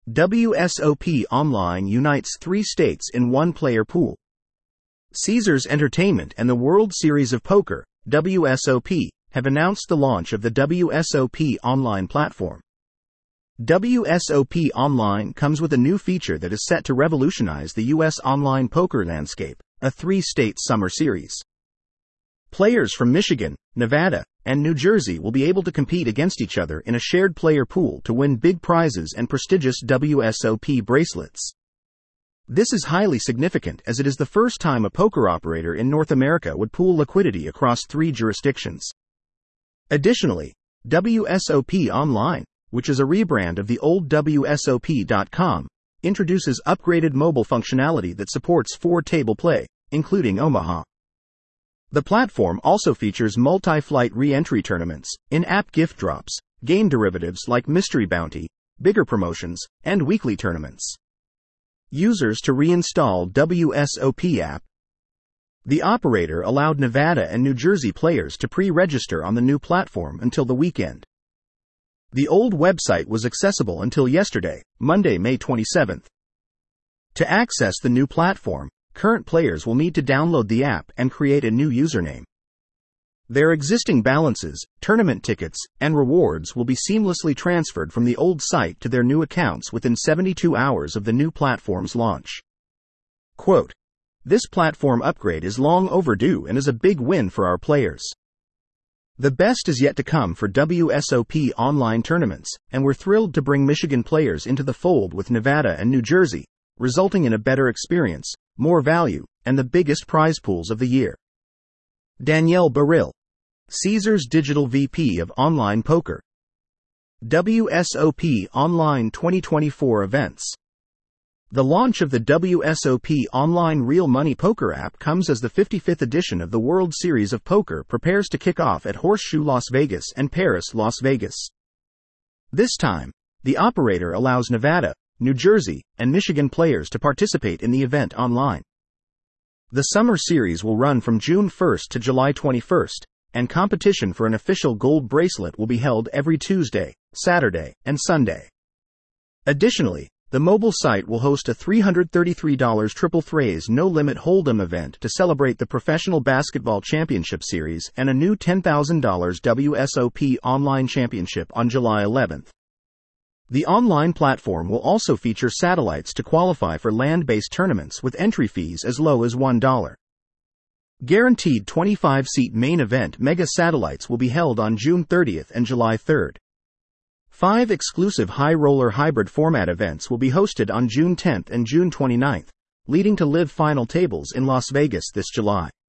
WSOP Online unites 3 states in one player pool. Caesars Entertainment and the World Series of Poker, WSOP, have announced the launch of the WSOP Online platform. WSOP Online comes with a new feature that is set to revolutionize the U.S. online poker landscape, a 3-state summer series. Players from Michigan, Nevada, and New Jersey will be able to compete against each other in a shared player pool to win big prizes and prestigious WSOP bracelets. This is highly significant as it is the first time a poker operator in North America would pool liquidity across 3 jurisdictions. Additionally, WSOP Online, which is a rebrand of the old WSOP.com, introduces upgraded mobile functionality that supports 4-table play, including Omaha. The platform also features multi-flight re-entry tournaments, in-app gift drops, game derivatives like Mystery Bounty, bigger promotions, and weekly tournaments. Users to reinstall WSOP app. The operator allowed Nevada and New Jersey players to pre-register on the new platform until the weekend. The old website was accessible until yesterday, Monday, May 27th. To access the new platform, current players will need to download the app and create a new username. Their existing balances, tournament tickets, and rewards will be seamlessly transferred from the old site to their new accounts within 72 hours of the new platform's launch. Quote, "This platform upgrade is long overdue and is a big win for our players. The best is yet to come for WSOP online tournaments, and we're thrilled to bring Michigan players into the fold with Nevada and New Jersey, resulting in a better experience, more value, and the biggest prize pools of the year." Danielle Baril, Caesars Digital VP of Online Poker. WSOP Online 2024 Events. The launch of the WSOP Online Real Money Poker app comes as the 55th edition of the World Series of Poker prepares to kick off at Horseshoe Las Vegas and Paris Las Vegas. This time, the operator allows Nevada, New Jersey, and Michigan players to participate in the event online. The summer series will run from June 1st to July 21st, and competition for an official gold bracelet will be held every Tuesday, Saturday, and Sunday. Additionally, the mobile site will host a $333 Triple Threes No Limit Hold'em event to celebrate the Professional Basketball Championship Series and a new $10,000 WSOP Online Championship on July 11th. The online platform will also feature satellites to qualify for land-based tournaments with entry fees as low as $1. Guaranteed 25-seat main event mega satellites will be held on June 30th and July 3rd. 5 exclusive high roller hybrid format events will be hosted on June 10th and June 29th, leading to live final tables in Las Vegas this July.